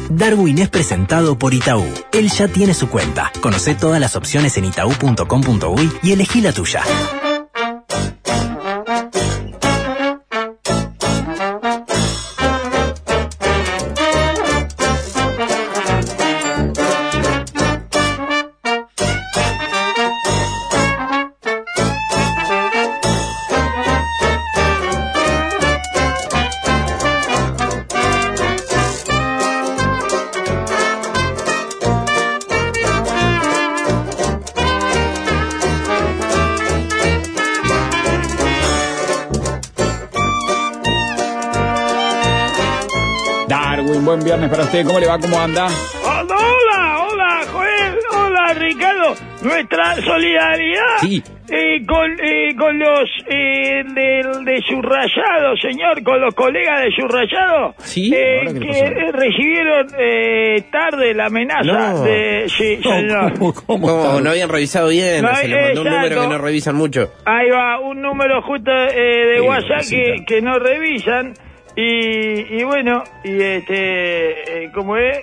Darwin es presentado por Itaú. Él ya tiene su cuenta. Conocé todas las opciones en itaú.com.uy y elegí la tuya. Buen viernes para usted, ¿cómo le va? ¿Cómo anda? Hola, Joel, hola, Ricardo. Nuestra solidaridad con los de Subrayado, señor, con los colegas de Subrayado, que recibieron tarde la amenaza de... Sí, señor. ¿Cómo? No habían revisado bien, No, se les mandó un número que no revisan mucho. Ahí va, un número justo de WhatsApp que no revisan. Y bueno, ¿cómo es?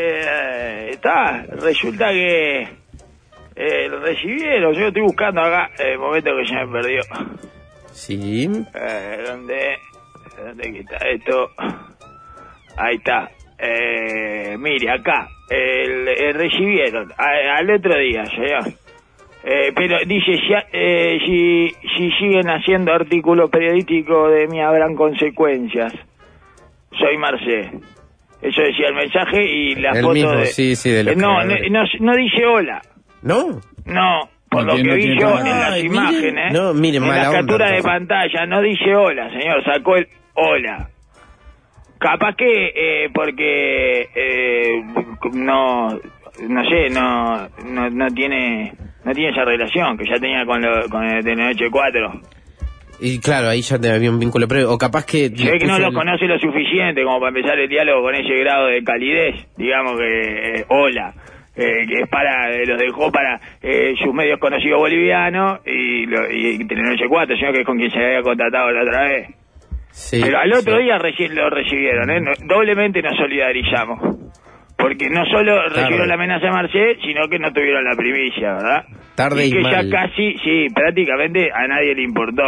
Resulta que recibieron, yo estoy buscando acá, el momento que se me perdió. Sí. ¿Dónde está esto? Ahí está. Mire, acá, recibieron al otro día, señor. Pero dice, si siguen haciendo artículos periodísticos de mí habrán consecuencias. Soy Marcé. Eso decía el mensaje y la el foto mismo, de... sí, de los no dice hola. ¿No? No, por lo que vi yo en las imágenes, no, mire, en la captura de pantalla, no dice hola, señor, sacó el hola. Capaz que porque no sé, no tiene esa relación que ya tenía con el de Noche 4. Y claro, ahí ya había un vínculo previo, o capaz que... Se ve que no lo conoce lo suficiente como para empezar el diálogo con ese grado de calidez, digamos que hola, que es para, los dejó para sus medios conocidos bolivianos y Telenoche 4, sino que es con quien se había contratado la otra vez. Sí, pero al otro día recién lo recibieron, doblemente nos solidarizamos. Porque no solo recibieron la amenaza de Marcé, sino que no tuvieron la primicia, ¿verdad? Tarde y que mal. Ya casi, prácticamente a nadie le importó.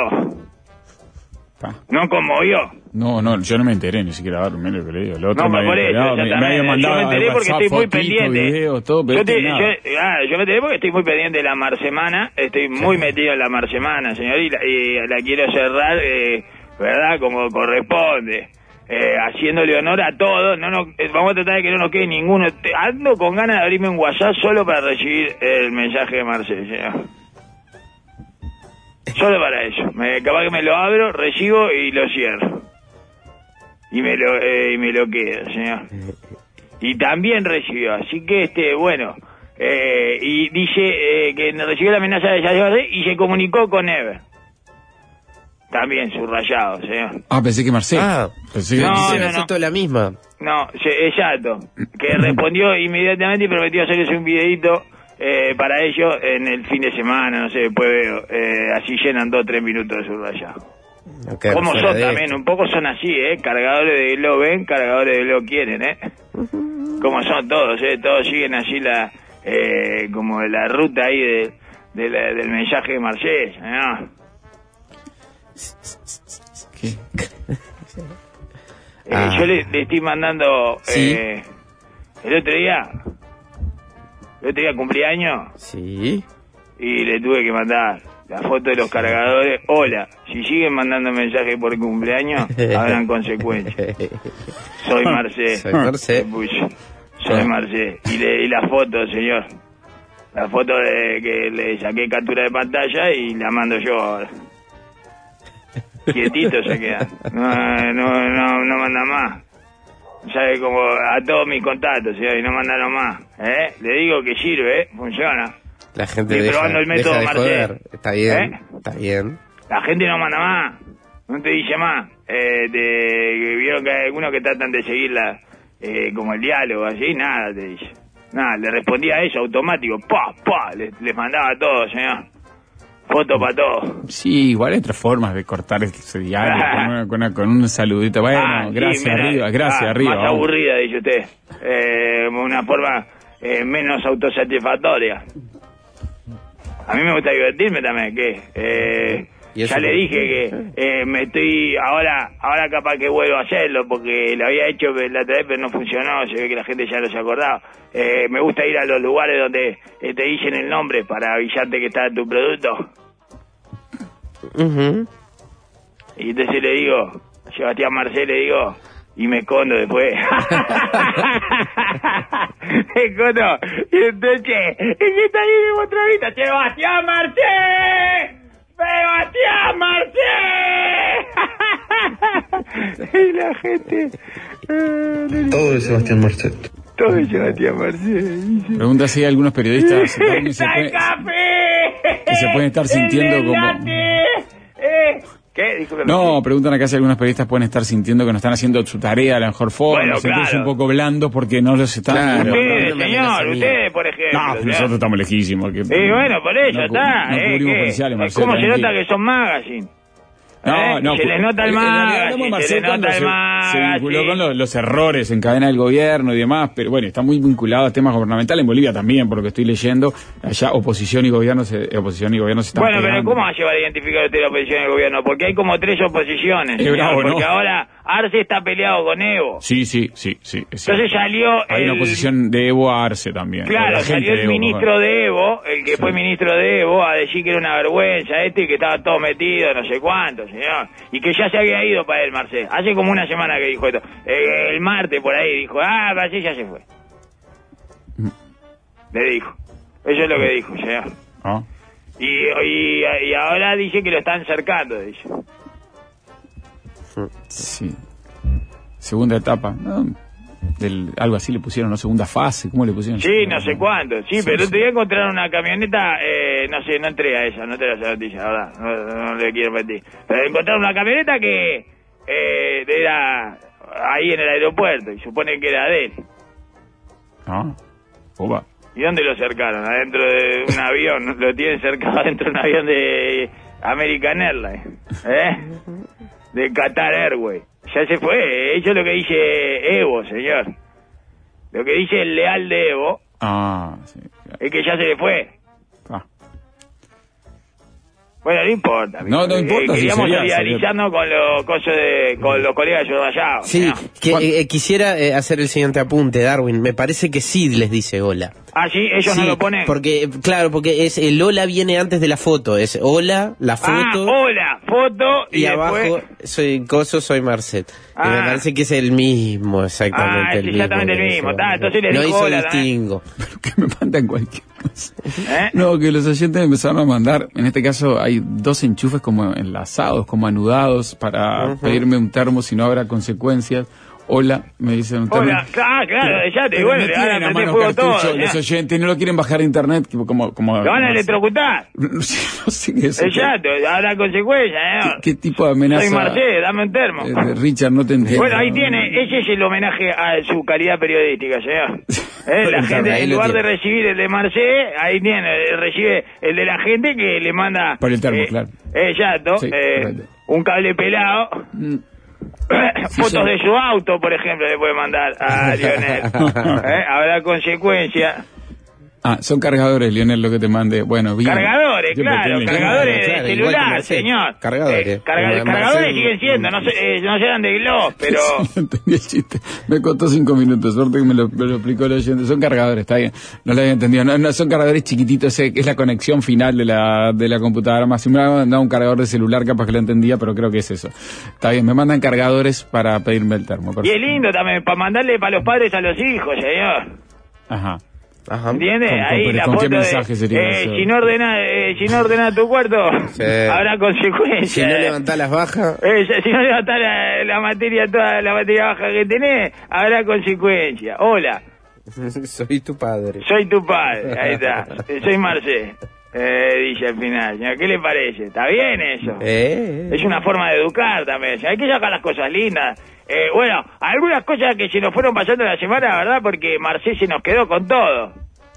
¿No conmovió? No, yo no me enteré ni siquiera. A ver, mire lo que le digo. No, por eso, me había mandado yo me enteré porque estoy muy pendiente. Videos, todo, yo me enteré porque estoy muy pendiente de la Marsemana. Estoy muy metido en la Marsemana, señor, y la quiero cerrar, ¿verdad? Como corresponde. Haciéndole honor a todos, vamos a tratar de que no nos quede ninguno. Ando con ganas de abrirme un WhatsApp solo para recibir el mensaje de Marcel, señor. Solo para eso. Capaz que me lo abro, recibo y lo cierro. Y me lo quedo, señor. Y también recibió, así que bueno, y dice que recibió la amenaza de Yayarde y se comunicó con Ever. También subrayado, señor. Pensé que Marcelo. No, la misma. No, exacto. Que respondió inmediatamente y prometió hacerles un videito para ellos en el fin de semana, no sé, después veo. Así llenan 2-3 minutos de subrayado. Okay, como son también, un poco son así, cargadores de lo ven, cargadores de lo quieren, como son todos, todos siguen así como la ruta ahí del mensaje de Marcés, ¿no? ¿Qué? Yo le estoy mandando el otro día cumpleaños. Sí. Y le tuve que mandar la foto de los cargadores. Hola, si siguen mandando mensajes por cumpleaños, habrán consecuencias. Soy Marcé. Soy Marcé. Soy Marcé. Y la foto, señor. La foto de que le saqué captura de pantalla y la mando yo ahora. Quietito se queda. No manda más. Sabe como a todos mis contactos, y no mandaron más. Le digo que sirve, funciona. La gente probando el método Marcel. Está bien, está bien. La gente no manda más, no te dice más. Vieron que hay algunos que tratan de seguirla como el diálogo, así, nada te dice. Nada, le respondía a eso automático, les mandaba todo, señor. Foto para todo. Sí, igual hay otras formas de cortar ese diario con un saludito. Bueno, gracias, sí, arriba, gracias, arriba. Más aburrida, dice usted. Una forma menos autosatisfactoria. A mí me gusta divertirme también, ya le dije que me estoy... Ahora capaz que vuelvo a hacerlo, porque lo había hecho la otra vez, pero no funcionó, se ve que la gente ya no se acordaba. Me gusta ir a los lugares donde te dicen el nombre para avisarte que está tu producto. Y entonces le digo, Sebastián Marcé, le digo, y me escondo después. Me escondo. Y entonces, ¿qué está ahí de otra vista? ¡Sebastián Marcé! ¡Sebastián Marcé! Y la gente... Todo de Sebastián Marcet. Todo de Sebastián Marcé. Pregunta si hay algunos periodistas y se pueden estar sintiendo como... ¿Qué? Disculpe. No, preguntan acá si algunos periodistas pueden estar sintiendo que no están haciendo su tarea de la mejor forma, Bueno, sentirse claro. un poco blandos porque no los están... Claro. Ustedes, no me señor, amenaza a mí. ustedes, por ejemplo. No, nosotros estamos lejísimos. Que, Y bueno, por eso no, está. No cubrimos ¿qué? policiales, Marcelo. ¿Cómo se nota tranquilo. que son magazine? No, se les nota el en realidad hablamos de magazine, se les Marcelo nota el cuando se vinculó con magazine. los errores en cadena del gobierno y demás, pero bueno, está muy vinculado a temas gubernamentales, en Bolivia también, por lo que estoy leyendo, allá oposición y gobierno se están Bueno, pero pegando. ¿cómo va a llevar a identificar usted la oposición del gobierno? Porque hay como 3 oposiciones, Es señor, bravo, ¿no? porque ahora Arce está peleado con Evo. Sí, es Entonces cierto. salió Hay una oposición de Evo a Arce también. Claro, La gente salió el de Evo, ministro de Evo, el que fue ministro de Evo, a decir que era una vergüenza y que estaba todo metido, no sé cuánto, señor. Y que ya se había ido para él, Marcel. Hace como una semana que dijo esto. El martes por ahí dijo, Marcel ya se fue. Le dijo. Eso es lo que dijo, señor. ¿no? Y ahora dice que lo están cercando, dice. Sí. Segunda etapa, ¿no? Algo así le pusieron, ¿no? Segunda fase, ¿cómo le pusieron? Sí, no sé cuánto. Sí, pero te voy a encontrar una camioneta, no sé, no entré a esa, no entré a esa noticia, la verdad, no le quiero mentir. Pero encontraron una camioneta que era ahí en el aeropuerto y supone que era de él. Ah, opa. ¿Y dónde lo cercaron? Adentro de un avión, lo tienen cercado adentro de un avión de American Airlines, de Qatar Airways. Ya se fue, eso es lo que dice Evo, señor. Lo que dice el leal de Evo Sí, claro. es que ya se le fue. Ah. Bueno, no importa. No importa, sí, queríamos sería- solidarizarnos con los con los colegas de Rayado. Sí, que quisiera hacer el siguiente apunte, Darwin. Me parece que sí les dice hola. Ah, sí, ellos Sí, no lo ponen. porque, claro, porque el hola viene antes de la foto. Es hola, la foto, hola, foto y, y después... abajo soy Marcet. Y me Ah. parece que es el mismo, exactamente. Es exactamente el mismo. Entonces le no digo hizo hola también. distingo. Que me mandan cualquier cosa. ¿Eh? No, que los oyentes empezaron a mandar, en este caso hay 2 enchufes como enlazados, como anudados para pedirme un termo si no habrá consecuencias. Hola, me dicen un termo. Hola, claro, ya te Pero bueno, no le van a tienen a prender mano fuego todo. cartucho los ya. oyentes, no lo quieren bajar de internet, como Lo van a electrocutar. No sé qué es. Exacto, habrá consecuencias, señor. ¿Qué tipo de amenaza? Soy Marcés, dame un termo. Richard, no te entiendo. Bueno, ahí tiene, ese es el homenaje a su calidad periodística, señor. La gente, Ahí en lo lugar de tiene. recibir el de Marcé, ahí tiene, recibe el de la gente que le manda... Por el termo, claro. Exacto, Sí, correcto. un cable pelado, fotos de su auto, por ejemplo, le puede mandar a Lionel. Habrá consecuencias. Son cargadores, Lionel, lo que te mande. Bueno, bien. Cargadores, Yo claro, pretendo- cargadores Claro, de igual que celular, Marcel. señor. Cargadores. Cargadores Marcel- siguen siendo, no serán de gloss, pero... Sí, entendí el chiste. Me costó 5 minutos, suerte que me lo explicó el oyente. Son cargadores, está bien. No lo había entendido. No, son cargadores chiquititos, es la conexión final de la computadora. Más si me hubiera mandado un cargador de celular, capaz que lo entendía, pero creo que es eso. Está bien, me mandan cargadores para pedirme el termo. Y es Perfecto. lindo también, para mandarle para los padres a los hijos, señor. Ajá. Ajá. ¿Entiendes? ¿Con- Ahí con- la con qué foto mensaje sería de... eso? Si no ordena tu cuarto, Sí. habrá consecuencias. Si no levantás las bajas, Si no levantás la materia, toda la materia baja que tenés, habrá consecuencias. Hola, soy tu padre. soy tu padre. Ahí está. Soy Marcé. Dice al final. Señor, ¿qué le parece? ¿Está bien eso? Es una forma de educar también. Hay que sacar las cosas lindas. Bueno, algunas cosas que se nos fueron pasando la semana, ¿verdad? Porque Marcé se nos quedó con todo.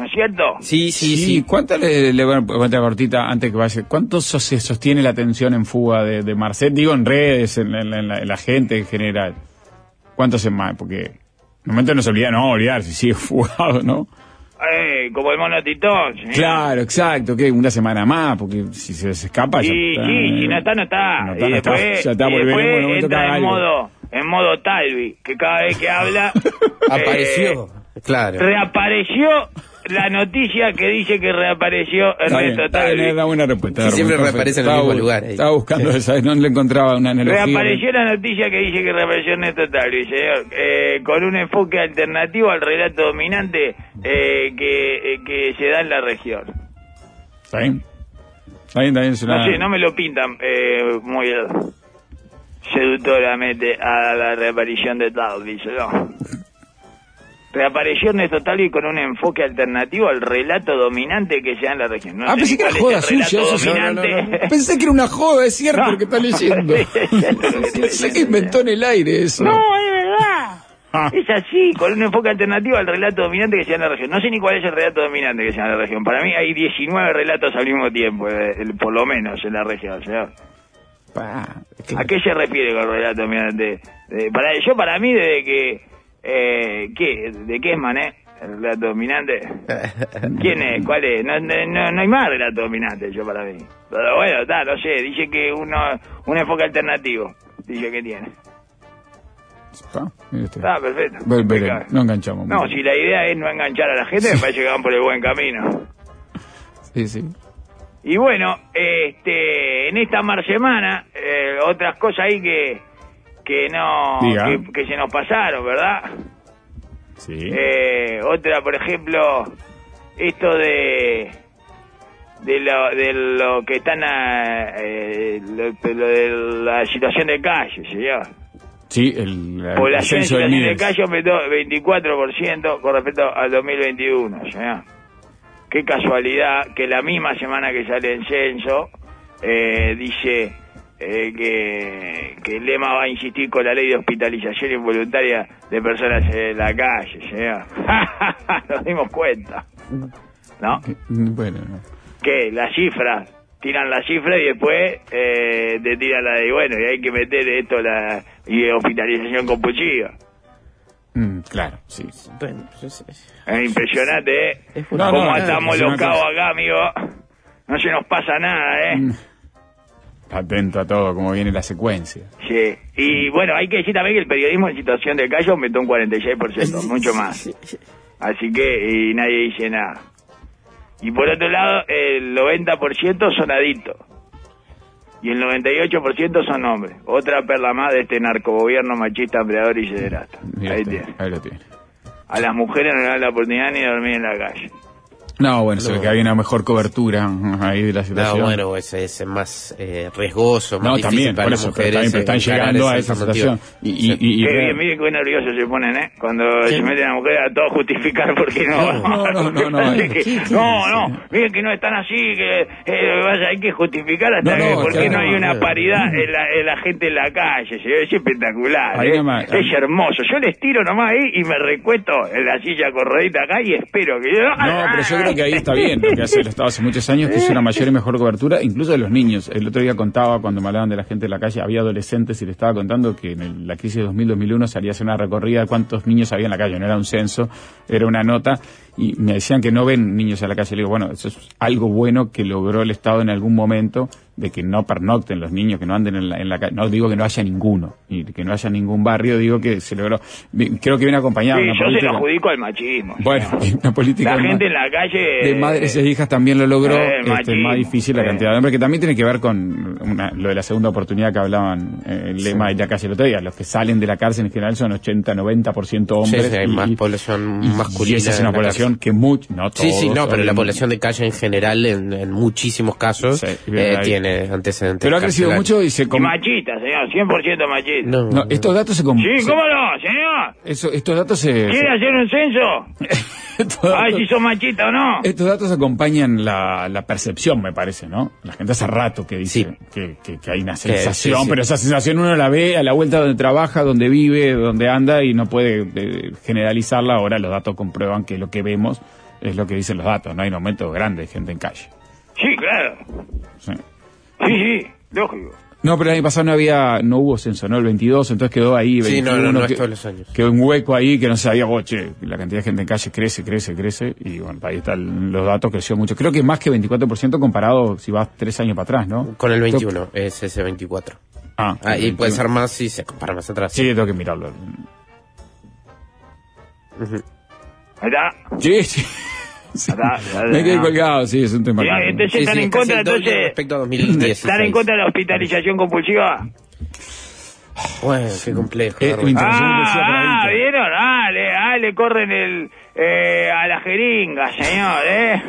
¿no es cierto? Sí. ¿Cuánto le van a cuenta cortita antes que vaya? ¿Cuánto se sostiene la atención en fuga de Marcet? Digo, en redes, en la gente en general. ¿Cuánto se más? Porque en un momento no se olvidar si sigue fugado, ¿no? Como el mono Titón. ¿sí? Claro, exacto, que una semana más, porque si se escapa ya está. Si no está, no está. Y después, ya está, y después entra algo. en modo Talvi, que cada vez que habla... Apareció, claro. Reapareció la noticia que dice que reapareció Ernesto Talvi. Está buena respuesta. Sí, siempre reaparece en el mismo lugar. Estaba buscando esa, no le encontraba una analogía. Reapareció la noticia que dice que reapareció Ernesto Talvi, señor, con un enfoque alternativo al relato dominante que se da en la región. ¿Está bien? También es una... No sé, no me lo pintan muy seductoramente a la reaparición de Talvi, ¿no? Reapareció Ernesto Talvi con un enfoque alternativo al relato dominante que se da en la región. No sé pensé que era joda suya. Pensé que era una joda, es cierto, porque está leyendo. Pensé que inventó en el aire eso. No, es verdad. Es así, con un enfoque alternativo al relato dominante que se da en la región. No sé ni cuál es el relato dominante que se da en la región. Para mí hay 19 relatos al mismo tiempo, por lo menos en la región, señor. ¿A qué se refiere con el relato dominante? Para mí, desde que... ¿De qué es Mané? ¿El relato dominante? ¿Quién es? ¿Cuál es? No hay más relato dominante, para mí. Pero bueno, no sé, dice que un enfoque alternativo, dice que tiene. Está perfecto. No enganchamos. No, si la idea es no enganchar a la gente, me parece que van por el buen camino. Sí. Y bueno, en esta semana, otras cosas ahí que se nos pasaron, ¿verdad? Sí. Otra, por ejemplo, esto de lo que están lo de la situación de calle, señor. Sí, población en situación de calle aumentó 24% con respecto al 2021, señor. Qué casualidad que la misma semana que sale el censo dice que el lema va a insistir con la ley de hospitalización involuntaria de personas en la calle, señor. Nos dimos cuenta, ¿no? Bueno, no. Que las cifras, tiran la cifra y después te tiran la de, bueno, y hay que meter esto, y hospitalización compulsiva. Claro, sí. Bueno, es impresionante, ¿eh? Cómo estamos los cabos acá, amigo. No se nos pasa nada, ¿eh? Atento a todo, cómo viene la secuencia. Sí, y bueno, hay que decir también que el periodismo en situación de calle aumentó un 46%, mucho más. Así que, y nadie dice nada. Y por otro lado, el 90% son adictos. Y el 98% son hombres. Otra perla más de este narcogobierno machista, empleador y federasta. Ahí lo tiene. A las mujeres no le dan la oportunidad ni de dormir en la calle. No, bueno, se ve que había una mejor cobertura ahí de la situación. No, bueno, es más riesgoso, más difícil también, para las mujeres. También, pero están llegando a esa situación. Miren qué nerviosos se ponen, ¿eh? Cuando se meten a mujeres a todo justificar porque no. No. Miren que no están así, que hay que justificar hasta porque no hay una paridad en la gente en la calle. Es espectacular, es hermoso. Yo les tiro nomás ahí y me recuesto en la silla corredita acá y espero que pero yo creo que ahí está bien lo que hace el Estado hace muchos años, que es una mayor y mejor cobertura, incluso de los niños. El otro día contaba, cuando me hablaban de la gente de la calle, había adolescentes y le estaba contando que en la crisis de 2000-2001 salía a hacer una recorrida de cuántos niños había en la calle. No era un censo, era una nota, y me decían que no ven niños en la calle. Le digo, bueno, eso es algo bueno que logró el Estado en algún momento, de que no pernocten los niños, que no anden en la calle. No digo que no haya ninguno, y que no haya ningún barrio, digo que se logró. Creo que viene acompañado. Sí, yo se lo adjudico al machismo. Bueno, una política. La gente en la calle. De madres e hijas también lo logró. Más difícil la cantidad de hombres, que también tiene que ver con lo de la segunda oportunidad que hablaban, el lema de la calle el otro día. Los que salen de la cárcel en general son 80-90% hombres. Sí, hay más población masculina. Y esa es una población que no todos. Pero la población de calle en general, en muchísimos casos, tiene antecedentes. Pero ha crecido mucho y se... Y machista, señor, 100% machista. No, estos datos se... Sí, ¿cómo no, señor? Estos datos se... ¿Quiere hacer un censo? A ver si son machistas o no. Estos datos acompañan la percepción, me parece, ¿no? La gente hace rato que dice que hay una sensación, pero esa sensación uno la ve a la vuelta donde trabaja, donde vive, donde anda, y no puede generalizarla. Ahora los datos comprueban que lo que vemos Es lo que dicen los datos, no hay un aumento grande de gente en calle. Sí, claro. Sí. Sí, lógico. No, pero el año pasado no hubo censo, ¿no? El 22, entonces quedó ahí. 21, Sí, no es todos los años. Quedó un hueco ahí que no se sabía, la cantidad de gente en calle crece, y bueno, ahí están los datos, creció mucho. Creo que más que 24% comparado si vas 3 años para atrás, ¿no? Con el 21, es ese 24. Y puede ser más si se compara más atrás. Sí, tengo que mirarlo. Ahí está. Sí. Me quedé colgado, sí, es un tema. Entonces están en contra, entonces. Respecto a 2016. ¿Están en contra de la hospitalización compulsiva? Bueno, qué complejo. ¿vieron? Le corren a la jeringa, señor,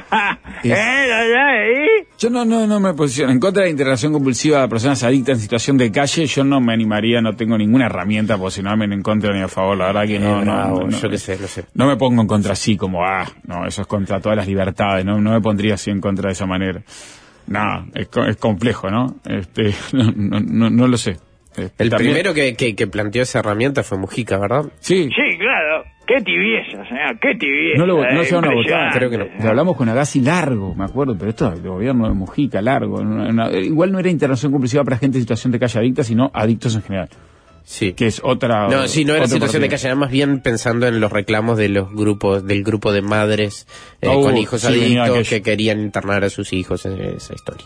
Yo no me posiciono en contra de la integración compulsiva de personas adictas en situación de calle. Yo no me animaría, no tengo ninguna herramienta para posicionarme en contra ni a favor. La verdad que no. Yo qué sé, no sé. No me pongo en contra así como, no, eso es contra todas las libertades. No me pondría así en contra de esa manera. No, es complejo, ¿no? No lo sé. El también... primero que planteó esa herramienta fue Mujica, ¿verdad? Sí, claro. Qué tibieza, señor, qué tibieza. No llevaron a votar, creo que no. Hablamos con Agassi largo, me acuerdo, pero esto es del gobierno de Mujica, largo. Igual no era internación compulsiva para gente en situación de calle adicta, sino adictos en general. Sí. Que es otra... No era situación de calle, más bien pensando en los reclamos de los grupos, del grupo de madres con hijos adictos que querían internar a sus hijos, esa historia.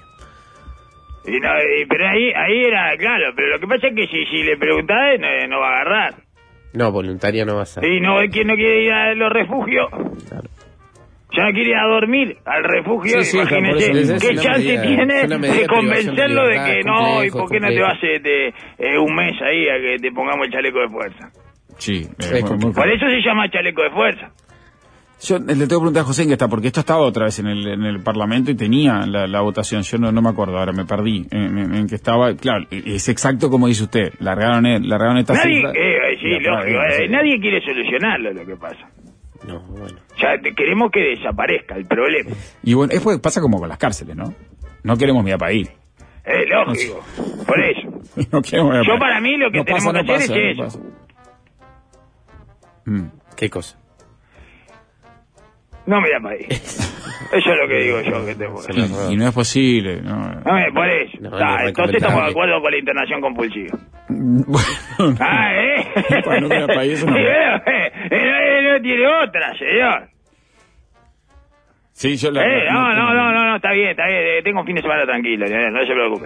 Pero ahí era claro, pero lo que pasa es que si le preguntás no va a agarrar. No, voluntaria no va a ser. Y ¿quién no quiere ir a los refugios? Claro. Ya no quiere ir a dormir al refugio, imagínese qué chance tiene de convencerlo de que no, y por qué no te vas un mes ahí a que te pongamos el chaleco de fuerza. Sí, por eso se llama chaleco de fuerza. Yo le tengo que preguntar a José en qué está, porque esto estaba otra vez en el Parlamento y tenía la votación. Yo no me acuerdo, ahora me perdí en que estaba. Claro, es exacto como dice usted. Largaron esta cifra. Nadie quiere solucionarlo, lo que pasa. No, bueno. Ya queremos que desaparezca el problema. Y bueno, pasa como con las cárceles, ¿no? No queremos mirar para ahí. Lógico, por eso. No queremos mirar Yo para mí lo que tenemos que hacer es eso. ¿Qué cosa? No mira para ahí. Eso es lo que digo yo que tengo que hacer. Y no es posible. Por eso. Entonces estamos de acuerdo con la internación compulsiva. Bueno. Bueno, mira para ahí, eso no. No tiene otra, señor. Sí, yo no, está bien. Tengo un fin de semana tranquilo, no se preocupe.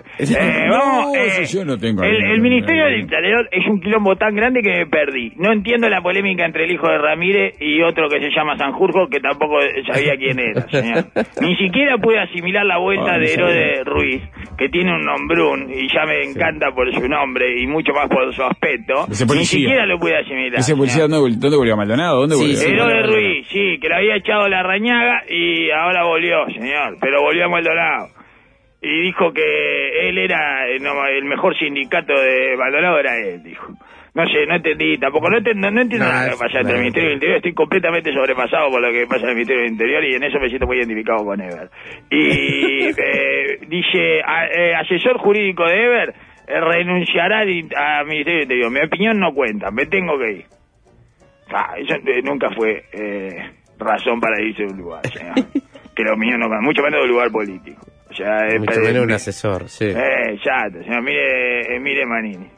Yo no tengo. El Ministerio del Interior es un quilombo tan grande que me perdí. No entiendo la polémica entre el hijo de Ramírez y otro que se llama Sanjurjo, que tampoco sabía quién era, señor. Ni siquiera pude asimilar la vuelta de Herodes Ruiz, que tiene un nombrón y ya me encanta por su nombre y mucho más por su aspecto. Ni siquiera lo pude asimilar. ¿Ese policía dónde volvió? ¿Maldonado? ¿Dónde volvió? Herodes Ruiz, sí, que le había echado la Rañaga y ahora volvió, señor, pero volvió a Maldonado. Y dijo que él era el mejor sindicato de Maldonado, era él, dijo. No sé, no entendí tampoco, no entiendo nada que pasa entre el Ministerio del Interior. Estoy completamente sobrepasado por lo que pasa en el Ministerio del Interior y en eso me siento muy identificado con Eber. Y dice, asesor jurídico de Eber renunciará al Ministerio del Interior. Mi opinión no cuenta, me tengo que ir. Eso nunca fue razón para irse de un lugar, señor. Que lo mío no, mucho menos de un lugar político. O sea, mucho menos un asesor, sí. Exacto, señor, mire Manini.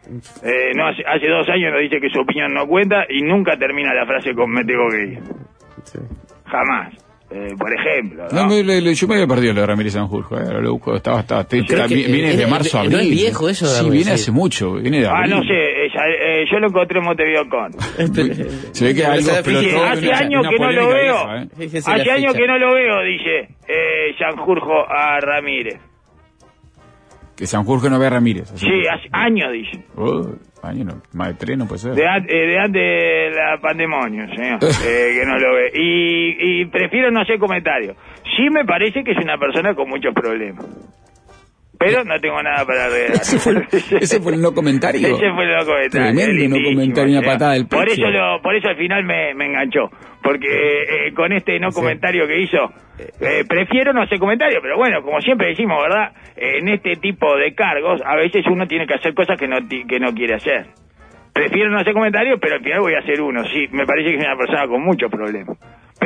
Hace 2 años nos dice que su opinión no cuenta y nunca termina la frase con me tengo que ir. Sí. Jamás. Por ejemplo, ¿no? Yo me había perdido lo de Ramírez Sanjurjo, ahora lo busco, viene de marzo a abril. ¿No es viejo eso? Sí, viene hace mucho, viene de abril. No sé, yo lo encontré en Montevideo Con. Se ve que algo explotó. Hace años que no lo veo, hace años que no lo veo, dice Sanjurjo a Ramírez. Que Sanjurjo no ve a Ramírez. Sí, hace años, dice. Años no, más de 3 no puede ser. De antes de la pandemia, señor, que no lo ve. Y prefiero no hacer comentarios. Sí me parece que es una persona con muchos problemas. Pero no tengo nada para agregar. ¿Ese fue el no comentario? Ese fue el no comentario. Tremendo no comentario, una patada del pecho. Por eso al final me enganchó. Porque con este no comentario que hizo, prefiero no hacer comentario. Pero bueno, como siempre decimos, ¿verdad? En este tipo de cargos, a veces uno tiene que hacer cosas que no quiere hacer. Prefiero no hacer comentarios, pero al final voy a hacer uno. Sí, me parece que es una persona con muchos problemas.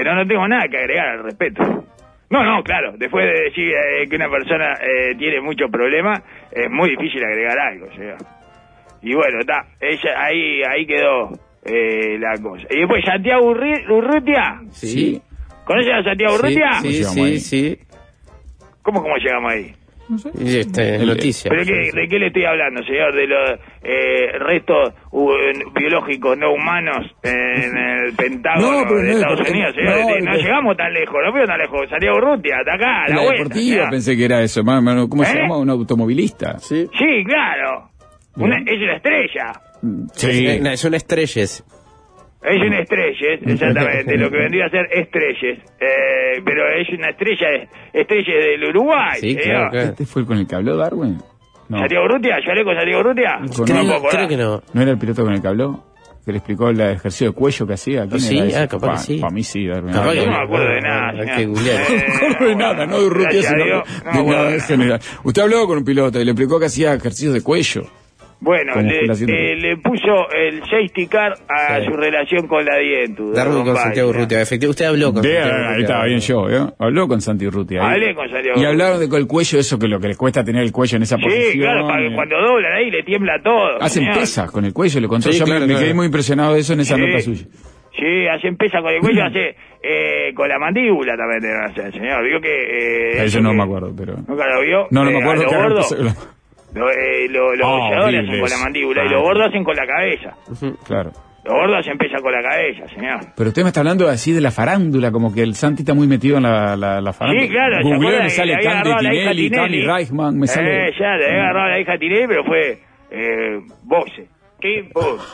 pero no tengo nada que agregar al respecto. No, claro, después de decir que una persona tiene muchos problemas, es muy difícil agregar algo, señor. Y bueno, está, ahí quedó la cosa. Y después, Santiago Urrutia. Sí. ¿Conoces a Santiago Urrutia? Sí. ¿Cómo llegamos ahí? No sé. Noticia. ¿Pero de qué le estoy hablando, señor? ¿De los restos biológicos no humanos en el Pentágono de Estados Unidos, señor? No llegamos tan lejos, no veo tan lejos. Santiago Urrutia, hasta acá, a la vuelta. Deportiva, pensé que era eso. ¿Cómo se llama? ¿Un automovilista? Sí, claro. Es una estrella. Sí. Es una estrella. Es una estrella, exactamente, lo que vendría a ser estrellas. Pero es una estrella del Uruguay. Sí, claro. ¿Este fue el con el que habló Darwin? No. ¿Santiago Urrutia? ¿Yo hablé con Santiago Urrutia? Creo que no. ¿No era el piloto con el que habló? Que le explicó el ejercicio de cuello que hacía. Sí, capaz que sí. Para mí sí, Darwin. Capaz que no me acuerdo de nada. No me acuerdo de nada, no de Urrutia, sino de nada en general. Usted habló con un piloto y le explicó que hacía ejercicios de cuello. Bueno, le puso el safety car a su relación con la Dientu. Darwin con Santiago Urrutia, efectivamente. Usted habló con Santiago Urrutia. Ahí estaba bien yo, ¿eh? Habló con Santiago Urrutia. Hablé con Santiago Y hablaron de con el cuello, eso que lo que les cuesta tener el cuello en esa posición. Sí, claro, para que cuando doblan ahí le tiembla todo. Hacen pesas con el cuello, le contó. Sí, Yo claro, me quedé muy impresionado de eso en esa nota suya. Sí, hacen pesas con el cuello, con la mandíbula también deben hacer, señor. Vio que... eso no me acuerdo, pero... ¿Nunca lo vio? No me acuerdo. Los boxeadores hacen con la mandíbula y los gordos hacen con la cabeza. Claro. Los gordos hacen pesa con la cabeza, señor. Pero usted me está hablando así de la farándula, como que el Santi está muy metido en la farándula. Sí, claro. Google me sale Tinelli, Cami Reichman, me sale... Ya, le había agarrado a la hija Tinelli, pero fue boxe. ¿Qué?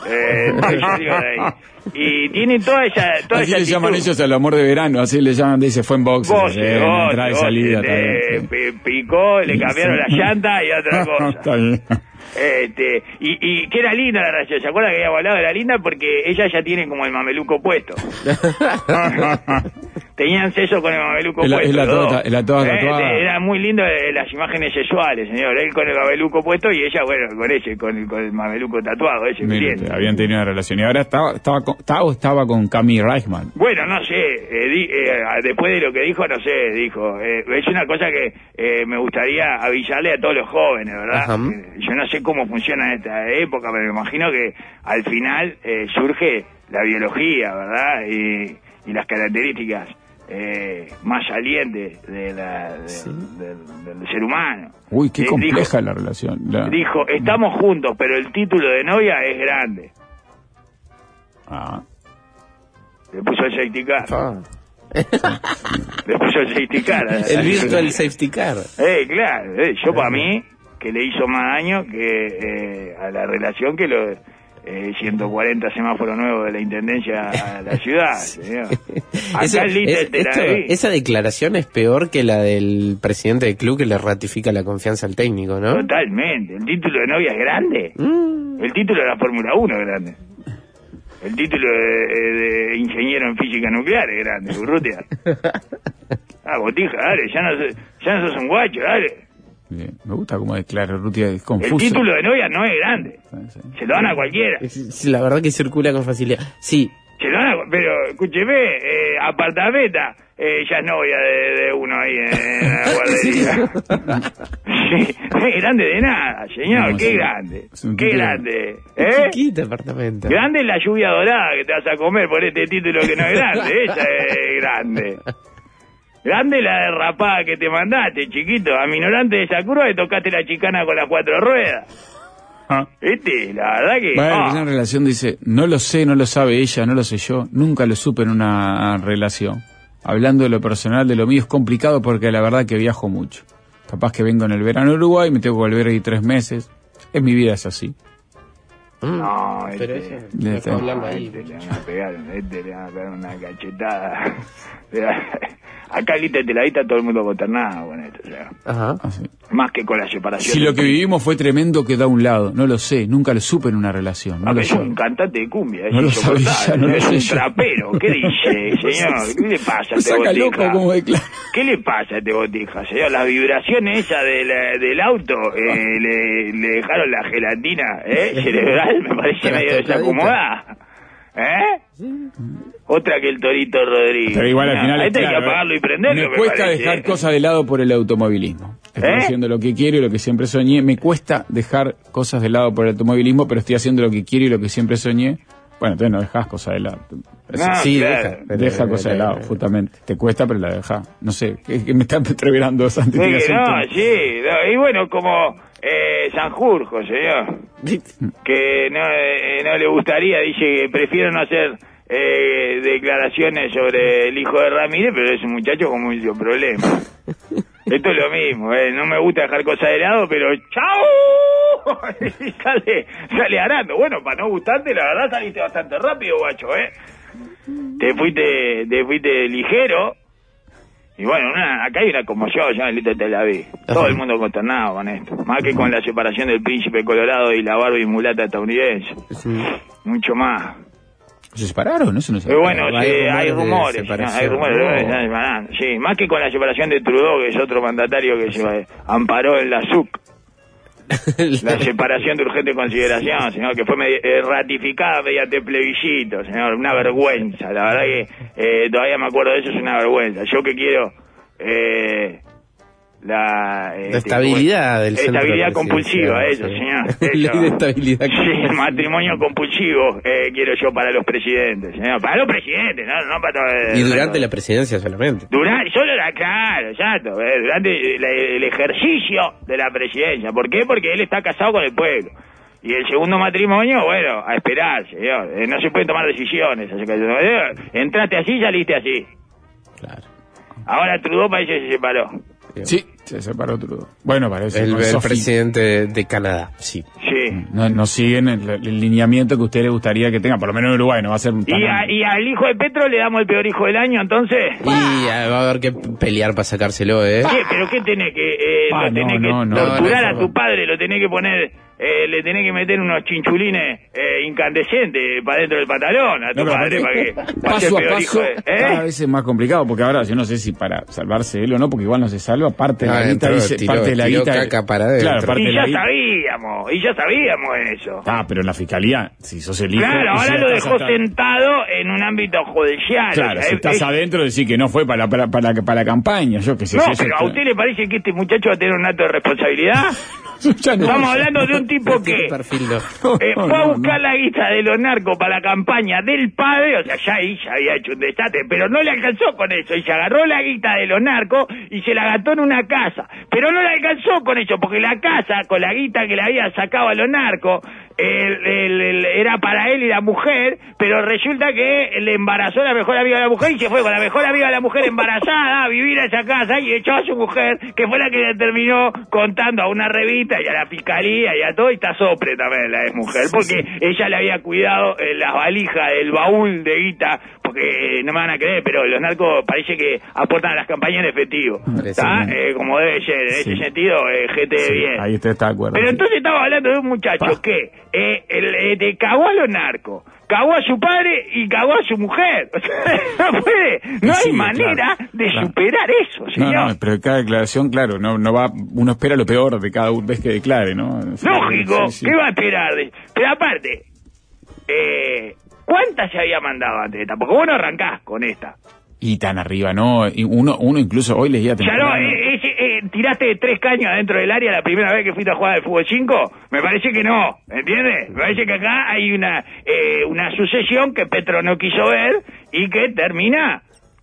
Y tiene toda esa así le llaman ellos al amor de verano, así le llaman, dice, fue en boxe. Entrada y salida. Picó, le cambiaron la llanta y otra cosa. Está bien. Y que era linda la relación, ¿se acuerdan que habíamos hablado de la linda? Porque ella ya tiene como el mameluco puesto. Tenían sexo con el mameluco puesto. La toda tatuada. Era muy lindo las imágenes sexuales, señor. Él con el mameluco puesto y ella, bueno, con el mameluco tatuado. Mire, habían tenido una relación. Y ahora estaba con Cami Reichman. Bueno, no sé. Después de lo que dijo, no sé. Dijo, es una cosa que me gustaría avisarle a todos los jóvenes, ¿verdad? Yo no sé cómo funciona en esta época, pero me imagino que al final surge la biología, ¿verdad? Y las características más salientes del ser humano. Uy, qué compleja la relación. Dijo, estamos juntos, pero el título de novia es grande. Le puso el safety car. Le puso el safety car. El virtual safety car. Claro. Yo para mí, que le hizo más daño que a la relación que los 140 semáforos nuevos de la Intendencia a la ciudad, señor. Esa declaración es peor que la del presidente del club que le ratifica la confianza al técnico, ¿no? Totalmente. ¿El título de novia es grande? El título de la Fórmula 1 es grande. El título de ingeniero en física nuclear es grande, Urrutia. Botija, dale, ya no sos un guacho, dale. Bien. Me gusta cómo declara Urrutia, es confuso. El título de novia no es grande. Sí. Se lo dan a cualquiera. La verdad que circula con facilidad. Sí. Se lo dan pero escúcheme, apartamenta, ya es novia de uno ahí en la guardería. Sí, no es grande de nada, señor, qué grande. Qué grande. Chiquito apartamento. Grande es la lluvia dorada que te vas a comer por este título que no es grande. Esa es grande. Grande la derrapada que te mandaste, chiquito. Aminorante de esa curva y tocaste la chicana con las 4 ruedas. ¿Viste? La verdad que... Bueno, una relación dice, no lo sé, no lo sabe ella, no lo sé yo. Nunca lo supe en una relación. Hablando de lo personal, de lo mío, es complicado porque la verdad que viajo mucho. Capaz que vengo en el verano a Uruguay, me tengo que volver ahí 3 meses. Mi vida es así. No, pero eso hablando ahí. Le van a pegar una cachetada. Acá en Lita Teladita todo el mundo consternado con esto, ¿sabes? Ajá. Más que con la separación. Si lo que vivimos fue tremendo, queda a un lado. No lo sé, nunca lo supe en una relación. No es un cantante de cumbia, no lo sabía, no es un trapero. ¿Qué dice, señor? ¿Qué le pasa a este botija? Loco como declara. ¿Qué le pasa a este botija, señor? Las vibraciones esas del auto le dejaron la gelatina cerebral, me parece medio desacomodada. Otra que el Torito Rodríguez. Pero igual al final hay que apagarlo y prenderlo. Me cuesta dejar cosas de lado por el automovilismo. Estoy haciendo lo que quiero y lo que siempre soñé. Me cuesta dejar cosas de lado por el automovilismo, pero estoy haciendo lo que quiero y lo que siempre soñé. Bueno, entonces no dejas cosas de lado. Sí, claro. Deja cosas de lado, justamente. Te cuesta, pero la dejas. No sé, que me están entreverando, Santi. Y bueno, como Sanjurjo, señor, que no le gustaría, dice que prefiero no hacer declaraciones sobre el hijo de Ramírez, pero es un muchacho con mucho problema. Esto es lo mismo, no me gusta dejar cosas de lado, pero ¡chau! Y sale arando. Bueno, para no gustarte, la verdad saliste bastante rápido, guacho, Te fuiste ligero. Y bueno, acá hay una conmoción ya en el Tel Aviv. Todo el mundo consternado con esto. Más que con la separación del príncipe colorado y la Barbie mulata estadounidense. Mucho más. ¿Se separaron? Eso no se bueno, hay rumores. Sí, más que con la separación de Trudeau, que es otro mandatario que se amparó en la SUC. La separación de urgente consideración, señor, que fue ratificada mediante plebiscito, señor. Una vergüenza. La verdad que todavía me acuerdo de eso, es una vergüenza. Yo que quiero... la estabilidad del centro. Estabilidad compulsiva, eso, señor. Ley de estabilidad compulsiva. Sí, matrimonio compulsivo quiero yo para los presidentes, señor. Para los presidentes, no para todo. Y durante la presidencia solamente. Claro, exacto. Durante el ejercicio de la presidencia. ¿Por qué? Porque él está casado con el pueblo. Y el segundo matrimonio, bueno, a esperar, señor. No se pueden tomar decisiones. Entraste así, saliste así. Claro. Ahora Trudeau parece que se separó. Sí, se separó Trudeau. Bueno, parece. El presidente de Canadá, sí. No siguen el lineamiento que a usted le gustaría que tenga, por lo menos en Uruguay, no va a ser... ¿Y al hijo de Petro le damos el peor hijo del año, entonces? Y va a haber que pelear para sacárselo, ¿Qué? ¿Pero qué tenés que...? Torturar a tu padre, lo tenés que poner... le tenés que meter unos chinchulines incandescentes para dentro del pantalón a tu padre para que pase paso el peor a paso, hijo cada vez es más complicado, porque ahora yo no sé si para salvarse él o no, porque igual no se salva, parte de la guita, parte de la guita, caca para adentro. Claro, parte y de ya la sabíamos eso. Pero en la fiscalía, si sos el hijo... Claro, ahora lo dejó sentado en un ámbito judicial. Claro, si estás adentro, decir que no fue para la campaña, yo qué sé. No, pero ¿a usted le parece que este muchacho va a tener un acto de responsabilidad? Estamos hablando de un tipo que fue a buscar la guita de los narcos para la campaña del padre, o sea, ya había hecho un desastre, pero no le alcanzó con eso, y se agarró la guita de los narcos y se la gastó en una casa, pero no le alcanzó con eso, porque la casa, con la guita que le había sacado a los narcos, era para él y la mujer, pero resulta que le embarazó a la mejor amiga de la mujer y se fue con la mejor amiga de la mujer embarazada a vivir a esa casa y echó a su mujer, que fue la que le terminó contando a una revista y a la fiscalía y a todo, y está sopre también la exmujer, porque ella le había cuidado las valijas del baúl de guita, porque no me van a creer, pero los narcos parece que aportan a las campañas en efectivo, ¿está? Como debe ser, en ese sentido, gente de bien. Ahí usted está de acuerdo. Pero entonces estaba hablando de un muchacho que te cagó a los narcos, cagó a su padre y cagó a su mujer. O sea, no hay manera de superar eso, señor. No, pero cada declaración, claro, no va, uno espera lo peor de cada vez que declare, ¿no? Lógico, ¿qué va a esperar? Pero aparte, ¿cuántas se había mandado antes de esta? Porque vos no arrancás con esta. Y tan arriba, ¿no? Y uno incluso hoy leía temprano. Ya no, tiraste 3 caños dentro del área la primera vez que fuiste a jugar al fútbol 5. Me parece que no, ¿entiendes? Me parece que acá hay una sucesión que Petro no quiso ver y que termina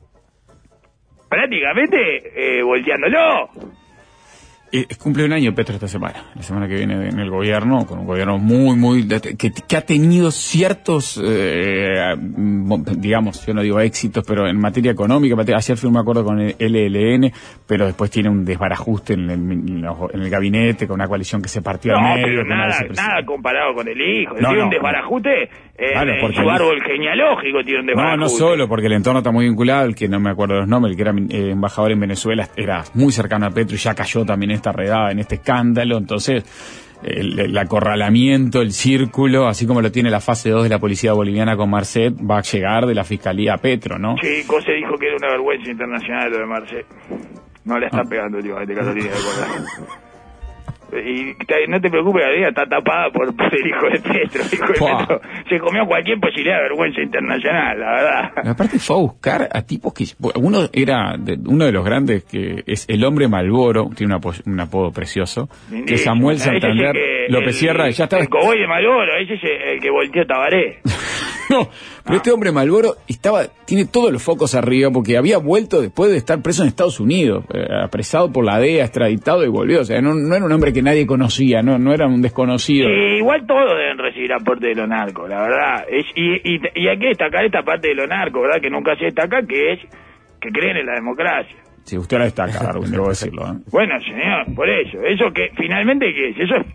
prácticamente volteándolo. Cumple un año Petro esta semana, la semana que viene en el gobierno, con un gobierno muy que ha tenido ciertos, digamos, yo no digo éxitos, pero en materia económica, ayer firmó un acuerdo con el LLN, pero después tiene un desbarajuste en el gabinete, con una coalición que se partió al medio. Pero nada comparado con el hijo, tiene un desbarajuste en su árbol genealógico, tiene un desbarajuste. No solo, porque el entorno está muy vinculado, el que no me acuerdo los nombres, el que era embajador en Venezuela, era muy cercano a Petro y ya cayó también esta redada, en este escándalo. Entonces el acorralamiento, el círculo, así como lo tiene la fase 2 de la policía boliviana con Marcet, va a llegar de la fiscalía a Petro, ¿no? Sí, Cose dijo que era una vergüenza internacional lo de Marcet. No le está pegando últimamente, Catalina, de acuerdo. Y no te preocupes, la vida está tapada por el hijo de Petro. El hijo de Petro se comió cualquier posibilidad de vergüenza internacional, la verdad. Aparte fue a buscar a tipos que... uno de los grandes, que es el hombre Malboro, tiene un apodo precioso, que Samuel Santander, López Sierra, ya estaba... El coboy de Malboro, ese es el que volteó Tabaré. No, pero este hombre Malboro tiene todos los focos arriba porque había vuelto después de estar preso en Estados Unidos, apresado por la DEA, extraditado y volvió. O sea, no era un hombre que nadie conocía, no era un desconocido. Igual todos deben recibir aporte de los narcos, la verdad. Y hay que destacar esta parte de los narcos, ¿verdad? Que nunca se destaca, que es que creen en la democracia. Sí, usted la destaca, Darwin, debo decirlo. Bueno, señor, por eso. ¿Eso que finalmente qué es? Eso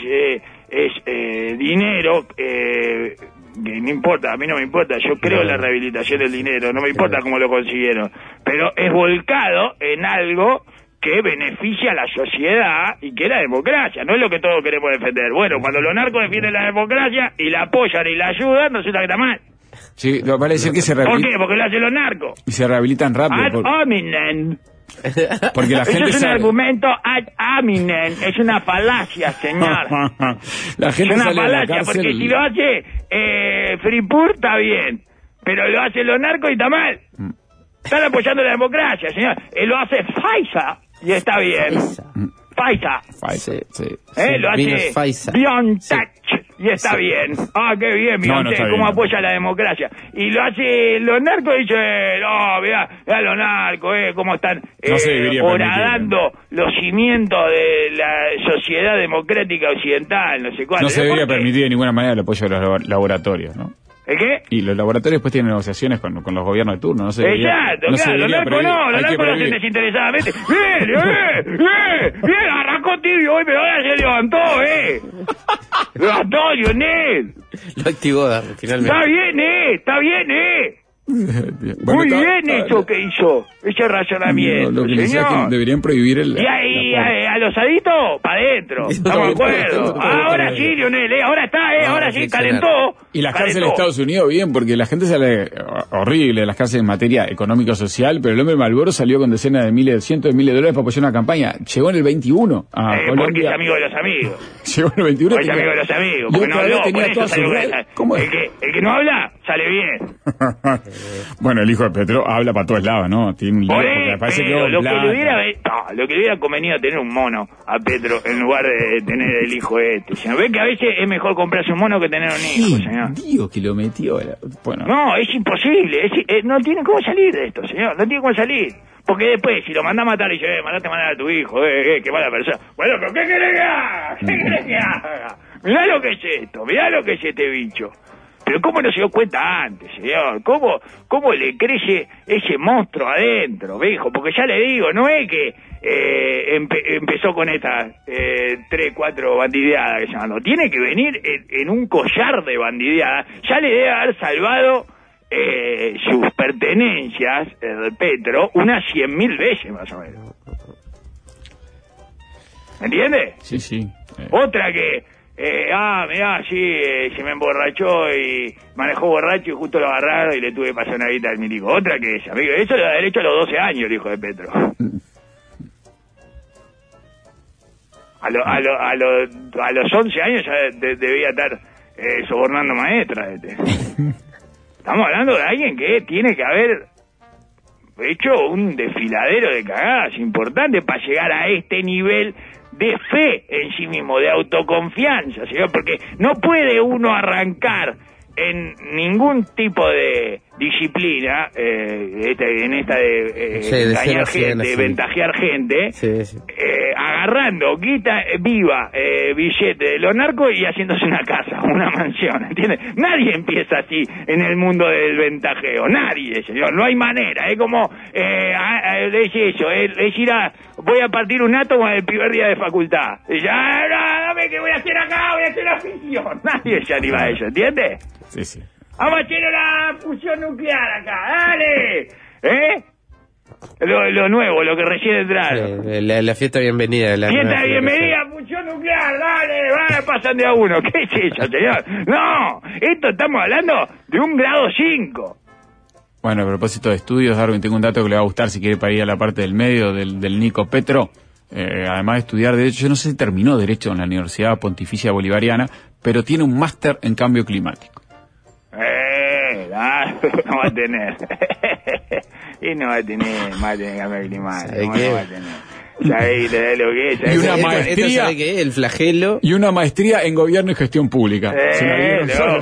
es dinero... que no importa, a mí no me importa, yo creo en la rehabilitación del dinero, no me importa cómo lo consiguieron, pero es volcado en algo que beneficia a la sociedad y que es la democracia, no es lo que todos queremos defender. Bueno, cuando los narcos defienden la democracia y la apoyan y la ayudan, no resulta que está mal. Sí, vale decir que se rehabilitan. ¿Por qué? Porque lo hacen los narcos. Y se rehabilitan rápido. Ad hominem. Porque la gente eso es un argumento ad hominem, es una falacia, señor. La gente es una sale falacia, de la cárcel... porque si lo hace Fripur está bien, pero lo hacen los narcos y está mal. Están apoyando la democracia, señor. Lo hace Pfizer y está bien. Pfizer. Sí. Lo hace BioNTech y está bien. Ah, qué bien, BioNTech, cómo apoya la democracia. Y los narcos dicen, no, mirá los narcos, cómo están horadando los cimientos de la sociedad democrática occidental, no sé cuánto. No se debería permitir de ninguna manera el apoyo de los laboratorios, ¿no? ¿El qué? Y los laboratorios después tienen negociaciones con los gobiernos de turno, no sé. Exacto, claro, los narcos lo hacen desinteresadamente. Bien, arrancó tibio hoy, pero ahora se levantó, Levantó, Lionel. Lo activó, finalmente. Está bien, Muy bien eso que hizo, ese razonamiento, lo que señor. Es que deberían prohibir el... Y a los aditos, para adentro, estamos de acuerdo. Ahora sí, Lionel, ahora está, ahora sí, calentó. Y las cárceles de Estados Unidos, bien, porque la gente sale horrible de las cárceles en materia económico-social, pero el hombre Malboro salió con decenas de miles, cientos de miles de dólares para apoyar una campaña. Llegó en el 21 a Colombia. Porque es amigo de los amigos. Llegó en el 21. Porque es amigo de los amigos, porque no habló, por eso salió bien. El que no habla, sale bien. Bueno, el hijo de Petro habla para todos lados, ¿no? Tiene un lío porque parece que lo que le hubiera convenido tener un mono a Petro en lugar de tener el hijo señor. Ve que a veces es mejor comprarse un mono que tener un hijo, señor. Dios, que lo metió. Bueno. No, es imposible. No tiene cómo salir de esto, señor. No tiene cómo salir. Porque después, si lo manda a matar y dice, mandaste a matar a tu hijo, qué mala persona. Bueno, pero ¿qué querés que haga? ¿Qué querés que haga? Mirá lo que es esto, mirá lo que es este bicho. Pero ¿cómo no se dio cuenta antes, señor? ¿Cómo le crece ese monstruo adentro, viejo? Porque ya le digo, no es que empezó con estas 3, 4 bandideadas que se mandó. Tiene que venir en un collar de bandideadas. Ya le debe haber salvado sus pertenencias, Petro, unas 100.000 veces más o menos. ¿Me entiende? Sí. Otra que... mirá, se me emborrachó y manejó borracho y justo lo agarraron y le tuve que pasar una guita al milico. Otra que esa, amigo, eso le da derecho a los 12 años el hijo de Petro. A los 11 años ya debía estar sobornando maestras. Estamos hablando de alguien que tiene que haber hecho un desfiladero de cagadas importante para llegar a este nivel de fe en sí mismo, de autoconfianza, señor, porque no puede uno arrancar en ningún tipo de disciplina, en esta de engañar gente, ventajear gente, agarrando guita viva, billete de los narcos y haciéndose una casa, una mansión, ¿entiendes? Nadie empieza así en el mundo del ventajeo, nadie, señor, no hay manera, es como, es eso, es ir voy a partir un átomo en el primer día de facultad, y ya, dame que voy a hacer acá, voy a hacer la fisión, nadie se anima a eso, ¿entiendes? Sí. Vamos a hacer la fusión nuclear acá, dale, Lo nuevo, lo que recién entraron. La fiesta bienvenida. Fiesta bienvenida, fusión nuclear, dale, pasan de a uno. ¿Qué es eso, señor? No, esto estamos hablando de un grado 5. Bueno, a propósito de estudios, Darwin, tengo un dato que le va a gustar si quiere para ir a la parte del medio del Nico Petro. además de estudiar Derecho, yo no sé si terminó Derecho en la Universidad Pontificia Bolivariana, pero tiene un máster en cambio climático. No va a tener. Y no va a tener cambio climático. No va a tener. ¿Sabés lo que es? Y una maestría, ¿sabe qué? El flagelo. Y una maestría en Gobierno y Gestión Pública. Lógico.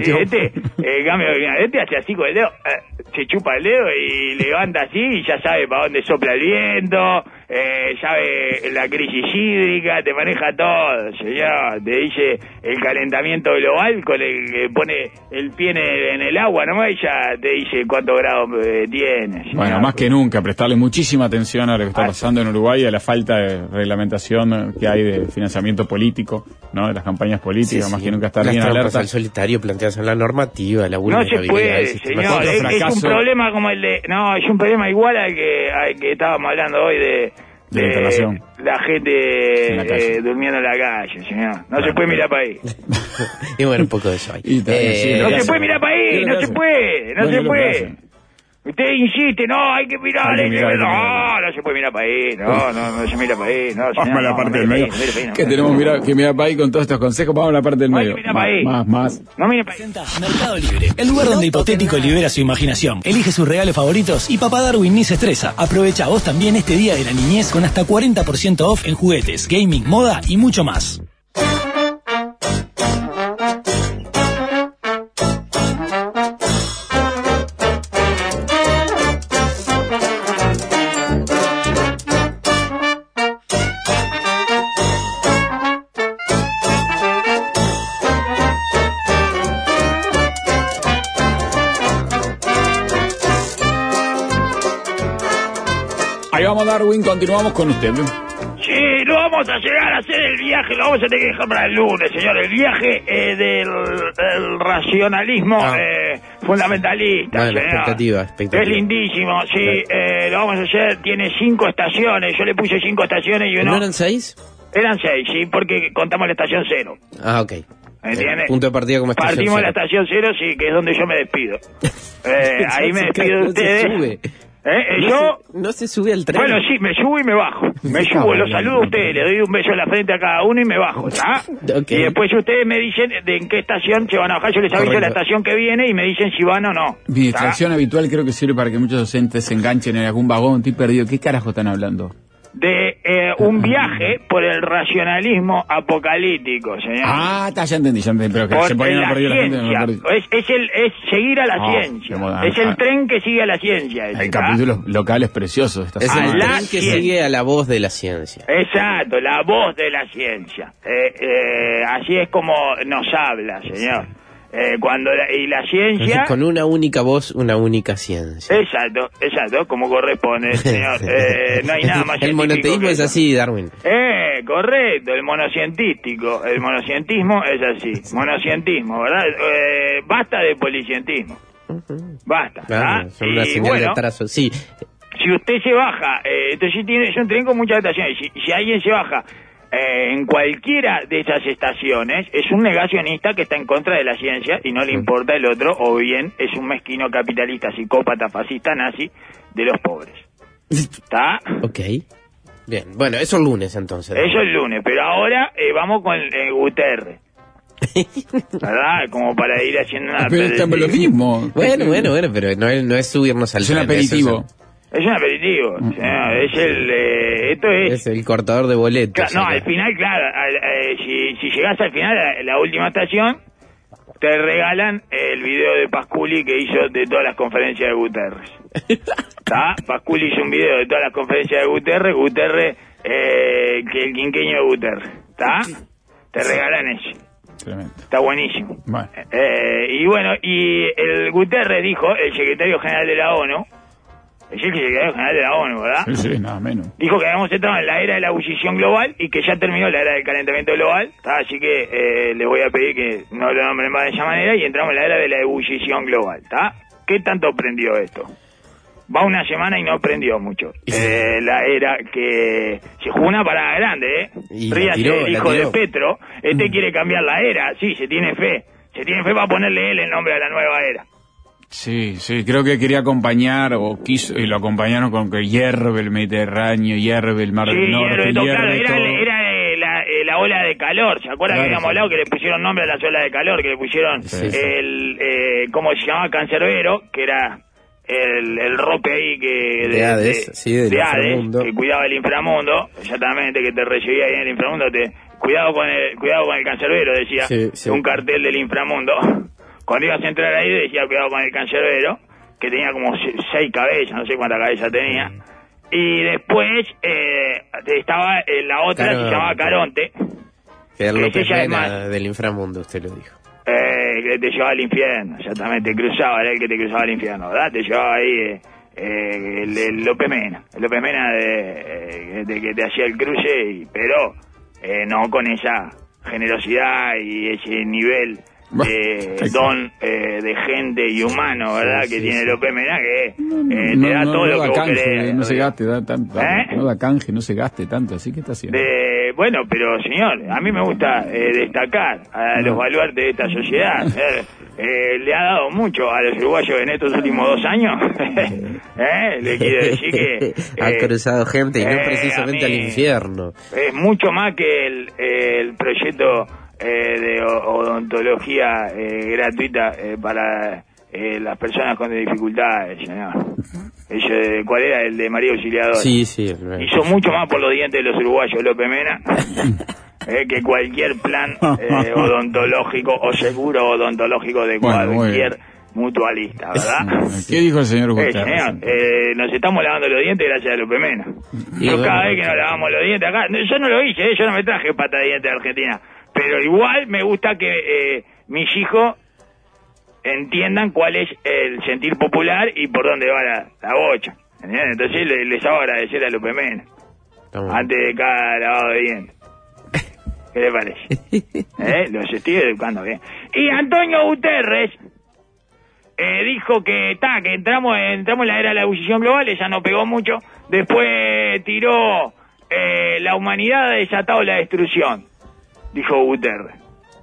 Este hace así con el dedo, se chupa el dedo y levanta así y ya sabe para dónde sopla el viento, sabe la crisis hídrica, te maneja todo, señor. Te dice el calentamiento global con el que pone el pie en el agua nomás y ya te dice cuántos grados tiene. Señor. Bueno, más que nunca, prestarle muchísima atención a lo que está pasando en Uruguay, a la falta de reglamentación que hay de financiamiento político, ¿no? De las campañas políticas, más que nunca estar bien alerta. Al solitario plantearse en la normativa, la vulnerabilidad. No se puede, señor. Es un problema como el de... No, es un problema igual al que estábamos hablando hoy de la gente durmiendo en la calle, señor. No se puede mirar para ahí. Y bueno, un poco de eso hay. No se puede mirar para ahí, no se puede. Usted insiste, no, hay que mirar, no se puede mirar para ahí, no se mira para ahí, vamos a la parte del medio. ¿Qué tenemos que mirar para ahí con todos estos consejos? Vamos a la parte del medio. Más. No mire para ahí. Mercado Libre, el lugar donde Hipotético libera su imaginación. Elige sus regalos favoritos y Papá Darwin ni se estresa. Aprovecha vos también este día de la niñez con hasta 40% off en juguetes, gaming, moda y mucho más. Darwin, continuamos con usted. Sí, no vamos a llegar a hacer el viaje, lo vamos a tener que dejar para el lunes, señor. El viaje del racionalismo fundamentalista. Bueno, expectativa. Es lindísimo, sí. Lo vamos a hacer, tiene 5 estaciones. Yo le puse 5 estaciones y uno... ¿No eran 6? Eran 6, sí, porque contamos la estación 0. Ah, ok. ¿Entiendes? Punto de partida como estación Partimos 0. la estación 0, sí, que es donde yo me despido. Ahí me despido de ustedes. No se sube al tren. Bueno, sí, me subo y me bajo. Me subo, los saludo a ustedes, le doy un beso en la frente a cada uno y me bajo, ¿está? Okay. Y después ustedes me dicen de en qué estación se van a bajar. Yo les aviso la estación que viene y me dicen si van o no. Mi distracción habitual creo que sirve para que muchos docentes se enganchen en algún vagón. Estoy perdido. ¿Qué carajo están hablando? De un viaje por el racionalismo apocalíptico, señor. Ya entendí, pero que se ponen a perder la gente. Es seguir a la ciencia. Es el tren que sigue a la ciencia. Hay capítulos locales preciosos. Es el tren que sigue a la voz de la ciencia. Exacto, la voz de la ciencia. Así es como nos habla, señor. Y la ciencia... Entonces, con una única voz, una única ciencia. Exacto, como corresponde, señor. No hay nada más el monoteísmo es así, Darwin. Correcto, el monocientístico. El monocientismo es así. Monocientismo, ¿verdad? Basta de policientismo. Basta. Claro, son una señal de atraso, sí. Si usted se baja, entonces yo entré con muchas estaciones. Si alguien se baja en cualquiera de esas estaciones, es un negacionista que está en contra de la ciencia y no le importa el otro, o bien es un mezquino capitalista, psicópata, fascista, nazi de los pobres. ¿Está? Ok. Bien, bueno, eso el lunes entonces. Eso el lunes, pero ahora vamos con Guterres. ¿Verdad? Como para ir haciendo una... Pero estamos lo mismo. Bueno, pero no es subirnos al tren. Es un aperitivo. Es un aperitivo. O sea, esto es el cortador de boletos. No, al final, claro, si llegás al final, la última estación, te regalan el video de Pasculi que hizo de todas las conferencias de Guterres. ¿Está? Pasculi hizo un video de todas las conferencias de Guterres, que el quinqueño de Guterres. ¿Está? Te regalan eso. Tremendo. Está buenísimo. Bueno. Y el Guterres dijo, el secretario general de la ONU, es el secretario general de la ONU, ¿verdad? Sí, nada menos. Dijo que habíamos entrado en la era de la ebullición global y que ya terminó la era del calentamiento global. Así que les voy a pedir que no lo nombren más de esa manera y entramos en la era de la ebullición global. ¿Está? ¿Qué tanto prendió esto? Va una semana y no prendió mucho. La era que se jugó una parada grande, Ríase, hijo de Petro. Quiere cambiar la era. Sí, se tiene fe. Se tiene fe para ponerle él el nombre a la nueva era. Sí, creo que quería acompañar, o quiso, y lo acompañaron con que hierve el Mediterráneo, hierve el Mar del Norte, hierve todo. Era la ola de calor, ¿se acuerdan que habíamos hablado que le pusieron nombre a las olas de calor, que le pusieron ¿cómo se llamaba? Cancerbero, que era el rope ahí que de Hades, del inframundo, que cuidaba el inframundo, exactamente, que te recibía ahí en el inframundo, cuidado con el cancerbero, decía, un cartel del inframundo. Cuando ibas a entrar ahí decía cuidado con el cancerbero, que tenía como 6 cabezas, no sé cuántas cabezas tenía. Y después estaba la otra, Caronte. Se llamaba Caronte. Que era López Mena del inframundo, usted lo dijo. Que te llevaba al infierno, exactamente, cruzaba, era el que te cruzaba al infierno, ¿verdad? Te llevaba ahí el López Mena. El López Mena de que te hacía el cruce, pero no con esa generosidad y ese nivel de gente y humano, ¿verdad? Que tiene López Mena, que te da todo lo que vos querés. No se gaste tanto, no da canje, no se gaste tanto, así que está haciendo. Bueno, pero señor, a mí me gusta destacar a los baluartes de esta sociedad. Le ha dado mucho a los uruguayos en estos últimos 2 años. Le quiero decir que ha cruzado gente y no precisamente al infierno. Es mucho más que el proyecto de odontología gratuita para las personas con dificultades, señor. ¿Cuál era? El de María Auxiliadora. Sí. Hizo mucho más por los dientes de los uruguayos, López Mena, que cualquier plan odontológico o seguro odontológico de cualquier mutualista, ¿verdad? ¿Qué dijo el señor Gutiérrez? Señor, nos estamos lavando los dientes gracias a López Mena. Cada vez que nos lavamos los dientes acá, yo no lo hice, yo no me traje pata de dientes de Argentina, pero igual me gusta que mis hijos entiendan cuál es el sentir popular y por dónde va la bocha. ¿Entiendes? Entonces les hago agradecer a López Mena antes de cada lavado de dientes. ¿Qué le parece? Los estoy educando bien. Y Antonio Guterres dijo que entramos en la era de la ebullición global, ella no pegó mucho. Después tiró la humanidad ha desatado la destrucción, dijo Guterres.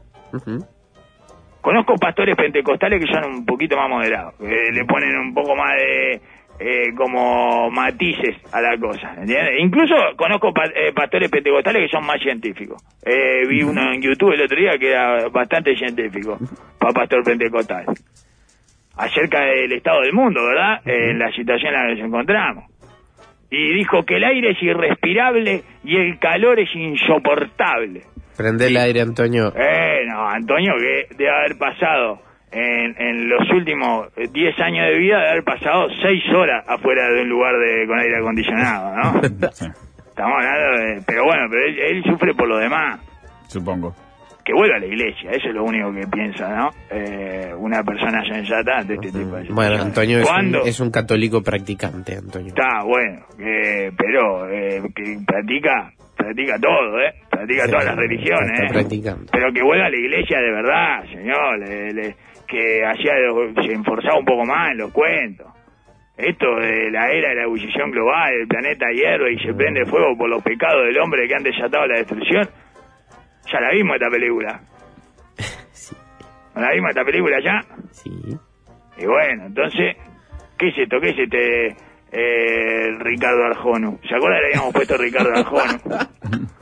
Conozco pastores pentecostales que son un poquito más moderados, le ponen un poco más de como matices a la cosa, ¿entiendes? Incluso conozco pastores pentecostales que son más científicos. Vi uno en YouTube el otro día que era bastante científico, para pastor pentecostal, acerca del estado del mundo, ¿verdad? En la situación en la que nos encontramos. Y dijo que el aire es irrespirable y el calor es insoportable. Prende el aire, Antonio. No, Antonio, que debe haber pasado en los últimos 10 años de vida, debe haber pasado 6 horas afuera de un lugar con aire acondicionado, ¿no? Estamos hablando pero él sufre por lo demás. Supongo. Que vuelva a la iglesia, eso es lo único que piensa, ¿no? Una persona sensata de este tipo de situaciones. Bueno, Antonio es un católico practicante, Antonio. Está bueno, pero que practica todo, practica todas las religiones, pero que vuelva a la iglesia de verdad, señor, que se enforzaba un poco más en los cuentos. Esto de la era de la ebullición global, el planeta hierve y se prende fuego por los pecados del hombre que han desatado la destrucción, ya la vimos esta película. Sí. ¿No la vimos esta película ya? Sí. Y bueno, entonces, ¿qué es esto? ¿Qué es Ricardo Arjona? ¿Se acuerdan que le habíamos puesto Ricardo Arjona?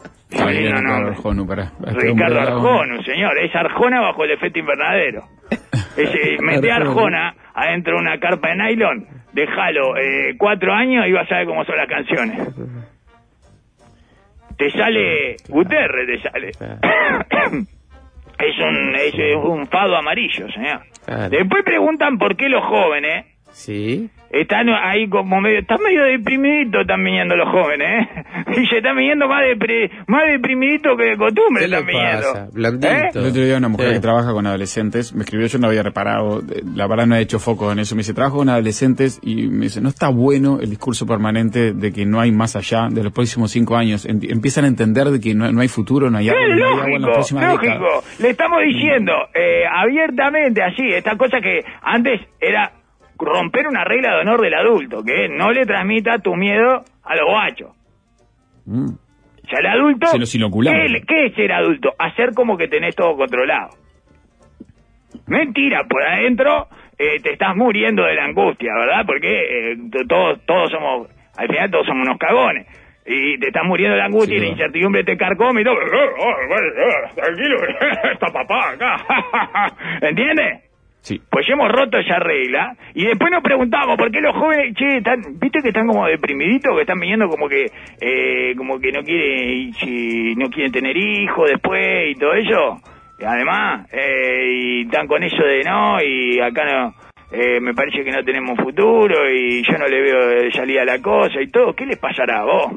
Ricardo Arjona, señor. Es Arjona bajo el efecto invernadero. Mete Arjona adentro de una carpa de nylon, déjalo 4 años y vas a ver cómo son las canciones. Te sale Guterres, te sale. Es un fado amarillo, señor. Claro. Después preguntan por qué los jóvenes están ahí como están medio deprimiditos, están viniendo los jóvenes, y se están viniendo más deprimiditos que de costumbre. ¿Qué le pasa? Blandito. El otro día una mujer que trabaja con adolescentes me escribió, yo no había reparado, la verdad no he hecho foco en eso, me dice, trabajo con adolescentes y me dice, no está bueno el discurso permanente de que no hay más allá de los próximos 5 años, empiezan a entender de que no hay futuro, no hay agua, no hay agua en las próximas décadas. Le estamos diciendo abiertamente así, esta cosa que antes era romper una regla de honor del adulto, que no le transmita tu miedo a los guachos. Ya el adulto, se los inoculamos. ¿Qué es ser adulto? Hacer como que tenés todo controlado. Mentira, por adentro te estás muriendo de la angustia, ¿verdad? Porque todos somos, al final todos somos unos cagones. Y te estás muriendo de la angustia y la incertidumbre te carcome y todo. Tranquilo, está papá acá. ¿Entiendes? Sí. Pues ya hemos roto esa regla y después nos preguntamos por qué los jóvenes, viste que están como deprimiditos, que están viniendo como que no quieren tener hijos después y todo eso. Y además, y están con eso de no, y acá no, me parece que no tenemos futuro y yo no le veo salida a la cosa y todo. ¿Qué les pasará a vos?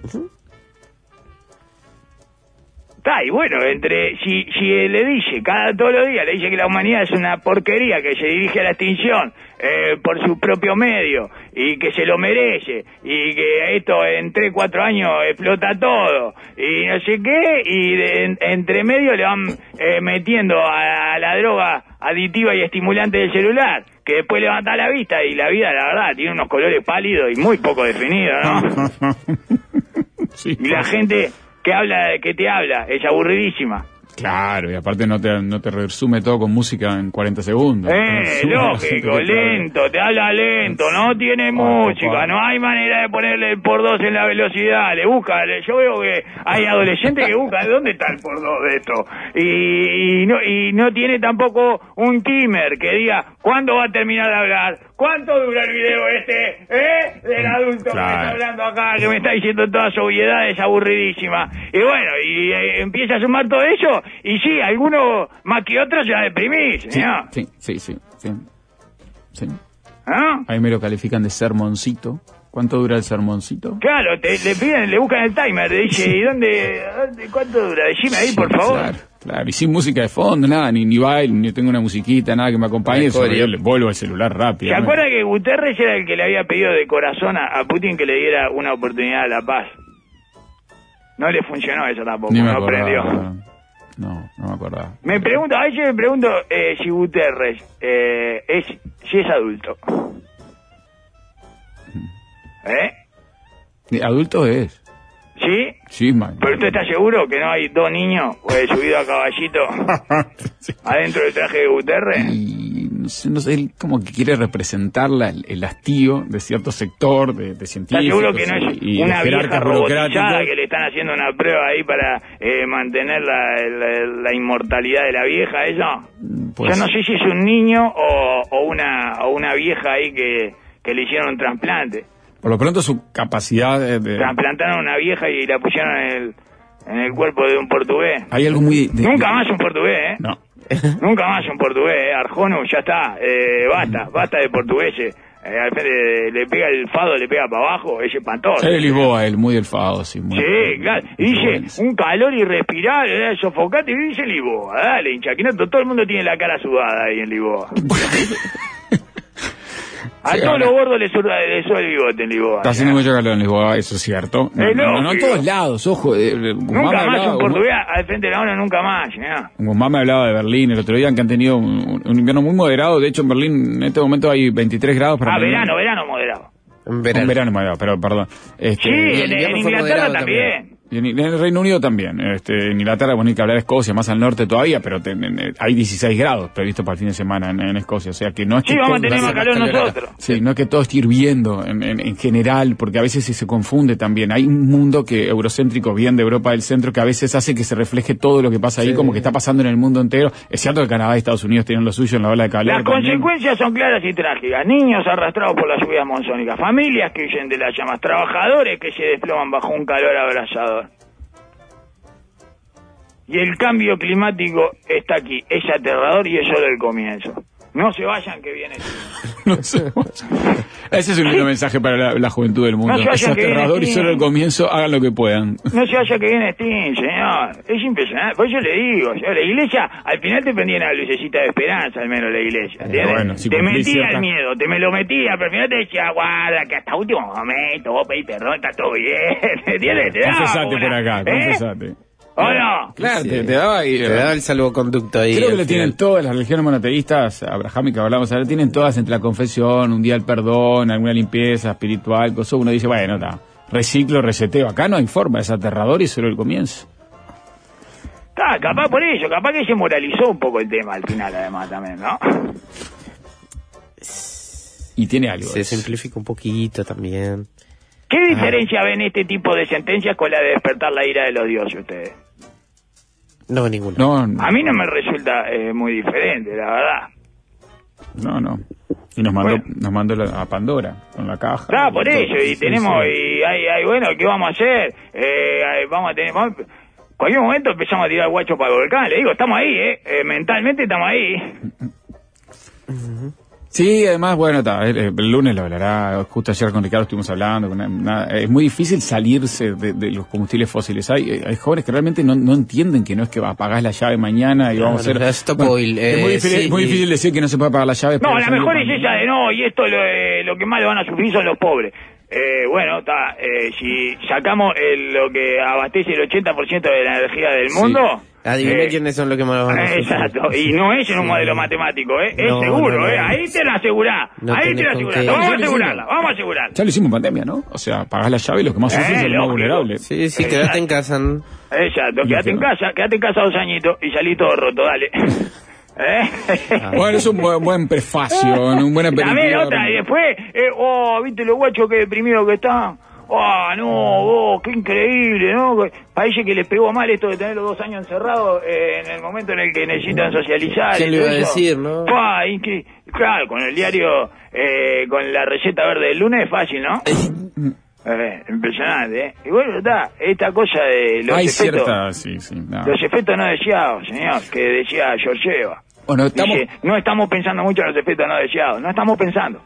Y bueno, si le dice todos los días, le dice que la humanidad es una porquería, que se dirige a la extinción por su propio medio y que se lo merece y que esto en 3-4 años explota todo y no sé qué, y entre medio le van metiendo a la droga aditiva y estimulante del celular, que después levanta la vista y la vida, la verdad, tiene unos colores pálidos y muy poco definidos, ¿no? Sí, y la gente que te habla es aburridísima. Claro, y aparte no te resume todo con música en 40 segundos. Lógico, lento, te habla lento, no tiene música, no hay manera de ponerle el por 2 en la velocidad, yo veo que hay adolescentes que buscan dónde está el por 2 de esto, y no tiene tampoco un timer que diga cuándo va a terminar de hablar, cuánto dura el video del adulto que me está hablando acá, que me está diciendo todas obviedades aburridísimas, y bueno, y empieza a sumar todo eso. Y sí, algunos más que otros se van a deprimir, señor. Sí. ¿Ah? Ahí me lo califican de sermoncito. ¿Cuánto dura el sermoncito? Claro, le buscan el timer, le dice, ¿y cuánto dura? Decime ahí, por favor. Claro, y sin música de fondo, nada, ni baile, ni tengo una musiquita, nada que me acompañe, eso yo le vuelvo al celular rápido. ¿Se acuerda que Guterres era el que le había pedido de corazón a Putin que le diera una oportunidad a la paz? No le funcionó eso tampoco, no prendió. No me acordaba. Me pregunto si Guterres si es adulto. ¿Adulto es? ¿Sí? Sí, man. ¿Pero usted está seguro que no hay 2 niños subidos a caballito sí. Adentro del traje de Guterres? Y no sé, él como que quiere representar el hastío de cierto sector de científicos. ¿Está seguro que no es una vieja robotizada que le están haciendo una prueba ahí para mantener la inmortalidad de la vieja, eso? Pues, yo no sé si es un niño o una vieja ahí que le hicieron un trasplante. Por lo pronto su capacidad de... Trasplantaron a una vieja y la pusieron en el cuerpo de un portugués. Hay algo muy... Nunca más un portugués, No. Nunca más un portugués, Arjona, ya está. Basta de portugueses. Le pega el fado, le pega para abajo, es espantoso. Es de Lisboa, muy del fado, sí. Claro. Y dice, un calor irrespirable, sofocante, y dice Lisboa. Dale, hincha, que no, todo el mundo tiene la cara sudada ahí en Lisboa. A todos los gordos les sube el bigote en Lisboa. Está haciendo mucho calor en Lisboa, eso es cierto. No en todos lados, ojo. Nunca más un portugués al frente de la ONU, nunca más. Guzmán me hablaba de Berlín el otro día, que han tenido un invierno muy moderado. De hecho, en Berlín en este momento hay 23 grados. Verano moderado. Verano moderado, pero perdón. Sí, en Inglaterra también. Y en el Reino Unido también. En Inglaterra, bueno, hay que hablar de Escocia, más al norte todavía, pero hay 16 grados previstos para el fin de semana en Escocia. O sea que no es que... Sí, vamos a tener más calor nosotros. Sí, no es que todo esté hirviendo en general, porque a veces se confunde también. Hay un mundo eurocéntrico, bien de Europa del centro, que a veces hace que se refleje todo lo que pasa ahí, como que está pasando en el mundo entero. Es cierto que Canadá y Estados Unidos tienen lo suyo en la ola de calor. Las consecuencias son claras y trágicas. Niños arrastrados por las lluvias monzónicas, familias que huyen de las llamas, trabajadores que se desploman bajo un calor abrasador. Y el cambio climático está aquí, es aterrador y es solo el comienzo. No se vayan, que viene. No se vayan. Ese es un lindo mensaje para la juventud del mundo. No es aterrador y solo el comienzo, hagan lo que puedan. No se vaya, que viene Sting, señor. Es impresionante. Por eso le digo, señor, la iglesia, al final te prendían la lucecita de esperanza, al menos la iglesia. Bueno, si te metía el miedo, me lo metía, pero al final te decía, guarda, que hasta último momento, vos pedís perdón, está todo bien. ¿Entiendes? Confesate por acá, confesate. ¿O no? Claro, te daba el salvoconducto ahí. Creo que lo tienen todas las religiones monoteístas abrahámicas que hablamos ahora, tienen todas entre la confesión, un día el perdón, alguna limpieza espiritual, cosa. Uno dice, bueno, está, reciclo, reseteo. Acá no hay forma, es aterrador y solo el comienzo. Capaz por eso, capaz que se moralizó un poco el tema al final, además, también, ¿no? Y tiene algo. Se simplifica un poquito también. ¿Qué diferencia ven este tipo de sentencias con la de despertar la ira de los dioses ustedes? No, ninguna. No. A mí no me resulta muy diferente, la verdad. No. Y nos mandó a Pandora con la caja. Claro, por eso, y tenemos, y hay, bueno, ¿qué vamos a hacer? Cualquier momento empezamos a tirar guacho para el volcán, le digo, estamos ahí, mentalmente estamos ahí. Sí, además, bueno, el lunes lo hablará, justo ayer con Ricardo estuvimos hablando, es muy difícil salirse de los combustibles fósiles. Hay jóvenes que realmente no entienden que no es que apagás la llave mañana y vamos a hacer... Stop oil. Es muy difícil decir que no se puede apagar la llave. No, la mejor es esa de no, y esto lo que más le van a sufrir son los pobres. Bueno, si sacamos lo que abastece el 80% de la energía del mundo... Adivina quiénes son los que más van a sufrir. Exacto, y no es en un modelo matemático, es seguro, ahí te la asegurás, vamos a asegurarla. Ya lo hicimos en pandemia, ¿no? O sea, pagás la llave y los que más sufren son los más vulnerables. Sí, quedate en casa. Exacto, quédate en casa 2 añitos y salí todo roto, dale. Bueno, es un buen prefacio, un buen aperitivo. También otra, y después, viste los guachos que deprimidos que están. Qué increíble, ¿no? Parece que les pegó mal esto de tener los 2 años encerrados en el momento en el que necesitan socializar. ¿Quién le iba a decir, no? Claro, con el diario, con la receta verde del lunes es fácil, ¿no? Impresionante, ¿eh? Y bueno, esta cosa de los efectos... Los efectos no deseados, señor, que decía Georgieva. Dice, no estamos pensando mucho en los efectos no deseados, no estamos pensando.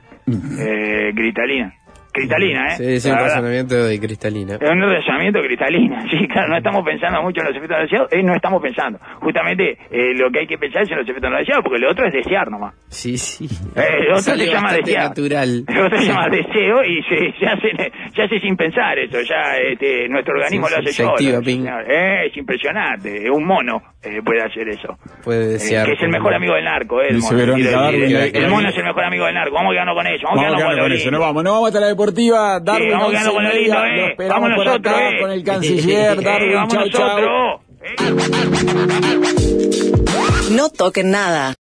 Cristalina, Sí, es un razonamiento de Cristalina. Es un razonamiento Cristalina, sí, claro, no estamos pensando mucho en los efectos no deseados, no estamos pensando. Justamente lo que hay que pensar es en los efectos no deseados, porque lo otro es desear nomás. Sí. Lo otro se llama desear. Natural. Lo otro se llama deseo y se hace sin pensar eso, ya nuestro organismo lo hace solo. Es impresionante, un mono puede hacer eso. Puede desear. Que es el mejor amigo del narco, el mono. El mono es el mejor amigo del narco, vamos a quedarnos con eso, vamos a quedarnos con eso. No vamos hasta la deportiva, Darwin, vamos quedando con lo lindo, lo esperamos vamos por nosotros, acá con el canciller, Darwin, vamos chau. nosotros. No toquen nada.